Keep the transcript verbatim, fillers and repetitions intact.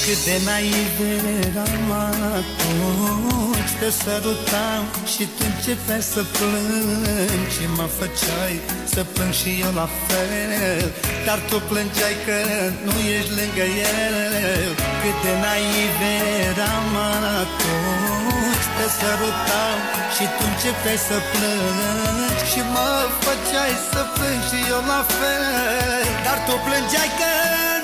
Cât de naiv eram atunci, te sărutam și tu începeai să plângi și mă făceai să plâng și eu la fel, dar tu plângeai că nu ești lângă el. Cât de naiv eram atunci, te sărutam și tu începeai să plângi și mă făceai să plâng și eu la fel, dar tu plângeai că